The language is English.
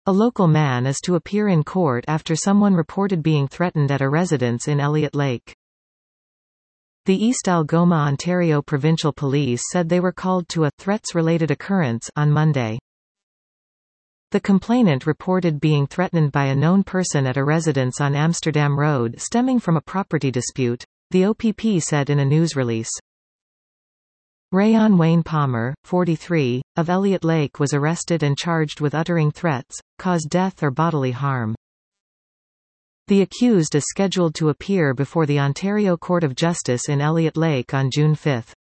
A local man is to appear in court after someone reported being threatened at a residence in Elliott Lake. The East Algoma, Ontario Provincial Police said they were called to a threats-related occurrence on Monday. The complainant reported being threatened by a known person at a residence on Amsterdam Road stemming from a property dispute, the OPP said in a news release. Rayon Wayne Palmer, 43, of Elliott Lake was arrested and charged with uttering threats, cause death or bodily harm. The accused is scheduled to appear before the Ontario Court of Justice in Elliott Lake on June 5.